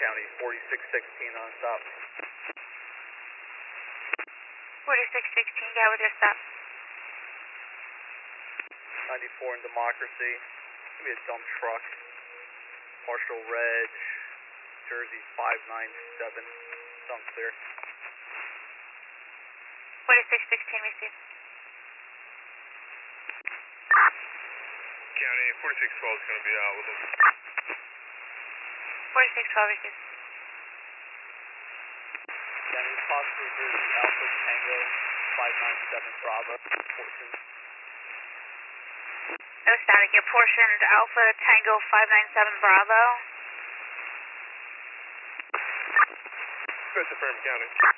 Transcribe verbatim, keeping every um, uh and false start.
County, forty-six sixteen on stop. forty-six sixteen, got with your stop. ninety-four in Democracy, give me a dump truck. Partial reg, Jersey five nine seven, dump clear. forty-six sixteen, received. County, forty-six twelve is going to be out with them. forty-six twelve, received. County, possibly Jersey Alpha Tango five nine seven Bravo, portion. No static, your portion is Alpha Tango five nine seven Bravo. Good to firm, County.